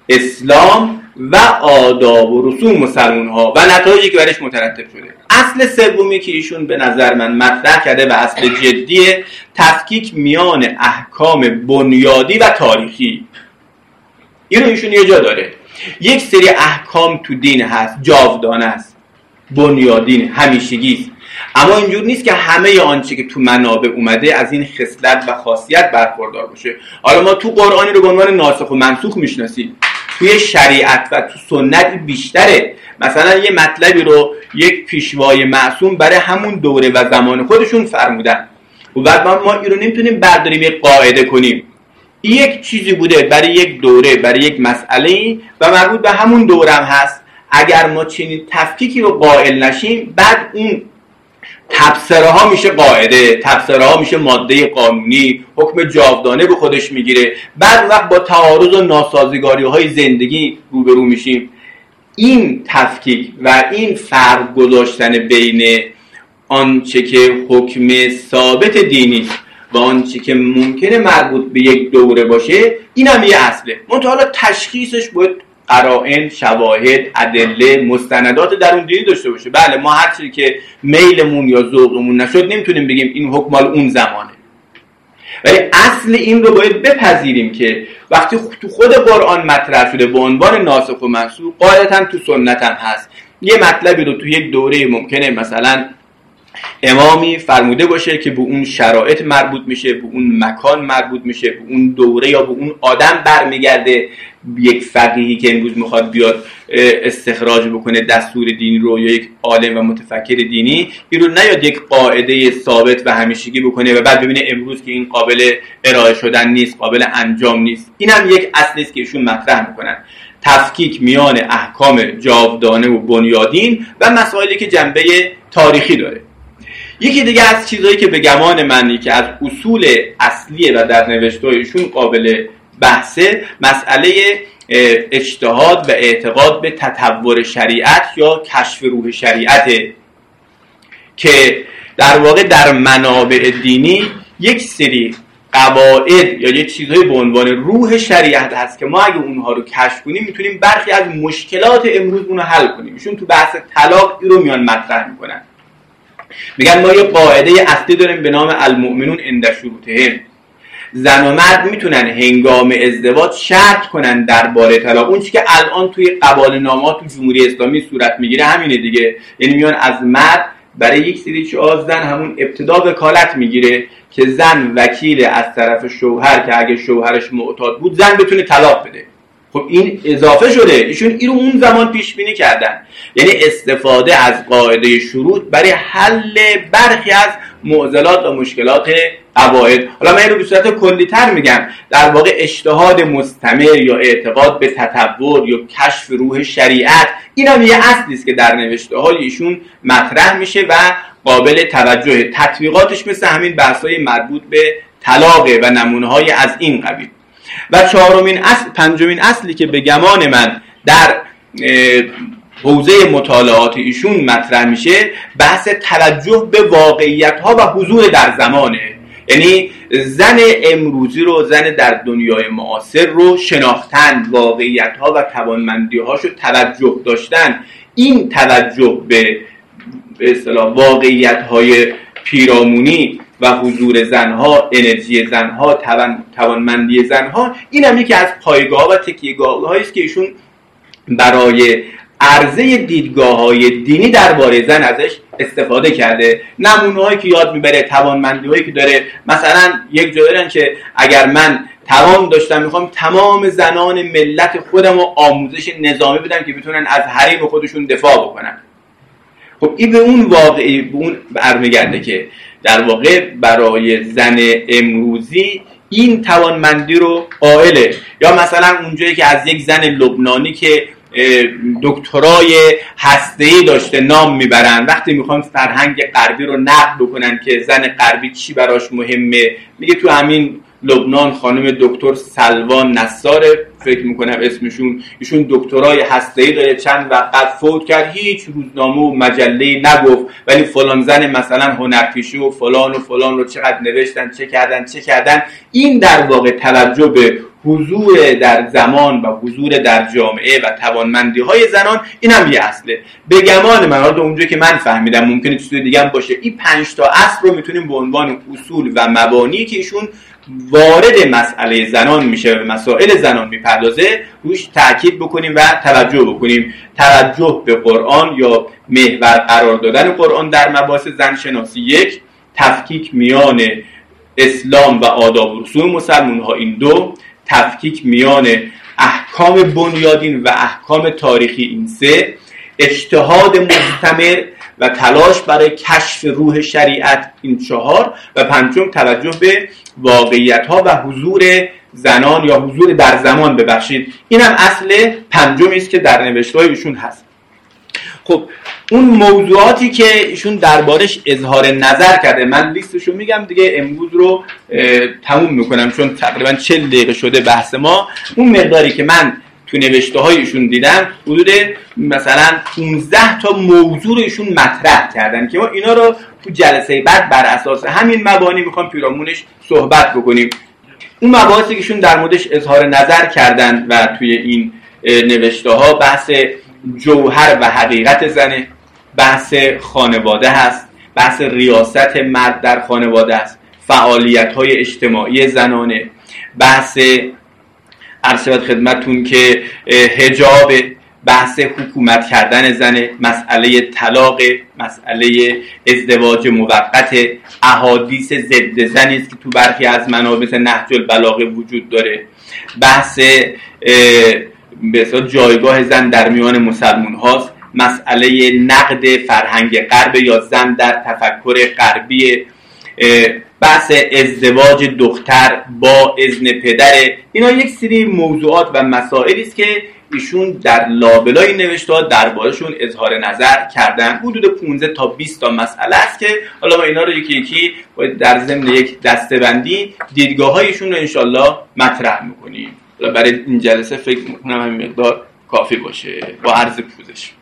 اسلام و آداب و رسوم مسلمان ها و نتایجی که برش مترتب شده. اصل سومی که ایشون به نظر من مطرح کرده و اصل جدیه، تفکیک میان احکام بنیادی و تاریخی. اینو ایشون یه جا داره. یک سری احکام تو دین هست، جاودانه است، بنیادین، همیشگی است. اما اینجور نیست که همه آنچه که تو منابع اومده از این خصلت و خاصیت برخوردار باشه. حالا ما تو قرآنی رو به عنوان ناسخ و منسوخ میشناسیم، توی شریعت و تو سنت بیشتره. مثلا یه مطلبی رو یک پیشوای معصوم برای همون دوره و زمان خودشون فرمودن و بعد ما این رو نمیتونیم برداریم یک قاعده کنیم. یک چیزی بوده برای یک دوره، برای یک مسئله و مربوط به همون دوره هم هست. اگر ما چنین تفکیکی رو قائل نشیم، بعد اون تبصره ها میشه قاعده، تبصره ها میشه ماده قانونی، حکم جاودانه به خودش میگیره. بعد وقت با تعارض و ناسازگاری های زندگی روبرو میشیم. این تفکیک و این فرق گذاشتن بین آنچه که حکم ثابت دینی و آنچه که ممکنه مربوط به یک دوره باشه، این هم یه اصله. منتها حالا تشخیصش باید قرائن، شواهد، ادله، مستندات درون دینی داشته باشه. بله ما هر چیزی که میلمون یا ذوقمون نشد نمیتونیم بگیم این حکم مال اون زمانه، ولی اصل این رو باید بپذیریم که وقتی تو خود قرآن مطرح شده به عنوان ناسخ و منسوخ، قاعدتاً تو سنت هم هست. یه مطلبی رو تو یک دوره ممکنه مثلا امامی فرموده باشه که به اون شرایط مربوط میشه، به اون مکان مربوط میشه، به اون دوره یا به اون آدم برمیگرده. یک فقیهی که امروز میخواد بیاد استخراج بکنه دستور دینی رو یا یک عالم و متفکر دینی، این رو نیاد یک قاعده ثابت و همیشگی بکنه و بعد ببینه امروز که این قابل ارائه شدن نیست، قابل انجام نیست. این هم یک اصلی است که ایشون مطرح میکنن، تفکیک میان احکام جاودانه و بنیادین و مسائلی که جنبه تاریخی داره. یکی دیگه از چیزایی که به گمان منی که از اصول اصلیه و در نوشته‌هایشون قابل بحثه، مسئله اجتهاد و اعتقاد به تطور شریعت یا کشف روح شریعته که در واقع در منابع دینی یک سری قواعد یا یک چیزهای به عنوان روح شریعت هست که ما اگه اونها رو کشف کنیم میتونیم برخی از مشکلات امروز اونو حل کنیم. ایشون تو بحث طلاق این رو میان مطرح میکنن، میگن ما یه قاعده اصلی داریم به نام المؤمنون عند شروطهم. زن و مرد میتونن هنگام ازدواج شرط کنن درباره طلاق. اون چیزی که الان توی قبال نامه تو جمهوری اسلامی صورت میگیره همینه دیگه. یعنی میان از مرد برای یک سری چیزا زن همون ابتدا وکالت میگیره که زن وکیل از طرف شوهر که اگه شوهرش معتاد بود زن بتونه طلاق بده. خب این اضافه شده، ایشون این رو اون زمان پیش بینی کردن، یعنی استفاده از قاعده شروط برای حل برخی از معضلات و مشکلات قواعد. حالا من این رو به صورت کلی‌تر میگم، در واقع اجتهاد مستمر یا اعتقاد به تطور یا کشف روح شریعت، این هم یه اصلی است که در نوشته های ایشون مطرح میشه و قابل توجه. تطبیقاتش مثل همین بحث‌های مربوط به طلاق و نمونه‌های از این قبیل. و چهارمین اصل، پنجمین اصلی که به گمان من در حوزه مطالعات ایشون مطرح میشه، بحث توجه به واقعیت‌ها و حضور در زمانه. یعنی زن امروزی رو، زن در دنیای معاصر رو شناختن، واقعیت‌ها و توانمندی‌هاشو توجه داشتن. این توجه به به اصطلاح واقعیت‌های پیرامونی و حضور زنها، انرژی زنها، توان توانمندی زنها، این هم یکی از پایگاه و تکیه‌گاه‌هایی است که ایشون برای عرضه دیدگاه‌های دینی درباره زن ازش استفاده کرده. نمونه‌هایی که یاد میبره، توانمندی‌هایی که داره، مثلا یک جا دارن که اگر من توان داشتم میخوام تمام زنان ملت خودم رو آموزش نظامی بدم که بتونن از حریم خودشون دفاع بکنن. خب این به اون واقعی به اون برمیگرده که در واقع برای زن امروزی این توانمندی رو قائله. یا مثلا اونجایی که از یک زن لبنانی که دکترای هسته‌ای داشته نام میبرن، وقتی میخوان فرهنگ غربی رو نقد بکنن که زن غربی چی براش مهمه، میگه تو همین لبنان خانم دکتر سلوان نصار، فکر میکنم اسمشون، ایشون دکترای هسته‌ای داره، چند وقت فوت کرد، هیچ روزنامه و مجله‌ای نگفت، ولی فلان زن مثلا هنرپیشه و فلان و فلان رو چقدر نوشتن، چه کردن چه کردن. این در واقع توجه به حضور در زمان و حضور در جامعه و توانمندی‌های زنان، این هم یه اصله. به گمان من، حالا اونجایی که من فهمیدم، ممکنه چیز دیگه هم باشه، این پنج تا اصل رو میتونیم به عنوان اصول و مبانی که ایشون وارد مسئله زنان میشه و مسائل زنان میپردازه روش تاکید بکنیم و توجه بکنیم. توجه به قرآن یا محور قرار دادن قرآن در مباحث زن شناسی یک، تفکیک میان اسلام و آداب و رسوم مسلمان ها این دو، تفکیک میان احکام بنیادین و احکام تاریخی این سه، اجتهاد مستمر و تلاش برای کشف روح شریعت این چهار، و پنجم توجه به واقعیت ها و حضور زنان یا حضور در زمان. ببخشید این هم اصل پنجمی است که در نوشته‌های ایشون هست. خب اون موضوعاتی که ایشون دربارش اظهار نظر کرده، من لیستشو میگم دیگه، امروز رو تموم میکنم چون تقریبا چهل دقیقه شده بحث ما. اون مقداری که من تو نوشته های ایشون دیدم حدود مثلا پانزده تا موضوع رو ایشون مطرح کردن که ما اینا رو تو جلسه بعد بر اساس همین مبانی میخوام پیرامونش صحبت بکنیم. اون مباحثی که ایشون در موردش اظهار نظر کردن و توی این نوشته ها بحث جوهر و حقیقت زنه، بحث خانواده هست، بحث ریاست مرد در خانواده است، فعالیت های اجتماعی زنانه، بحث عرض شود خدمتتون که حجاب، بحث حکومت کردن زنه، مسئله طلاق، مسئله ازدواج موقت، احادیث ضد زنی است که تو برخی از منابع مثل نهج البلاغه وجود داره، بحث به اصطلاح جایگاه زن در میان مسلمان هاست، مسئله نقد فرهنگ غرب یا زن در تفکر غربی، بحث ازدواج دختر با اذن پدره. اینا یک سری موضوعات و مسائلی است که ایشون در لابلای نوشته‌ها دربارشون اظهار نظر کردن. حدود پانزده تا بیست تا مسئله است که حالا ما اینا رو یکی یکی در ضمن یک دسته‌بندی دیدگاه‌هایشون رو انشالله مطرح می‌کنیم. برای این جلسه فکر می‌کنم همین مقدار کافی باشه با عرض پوزش.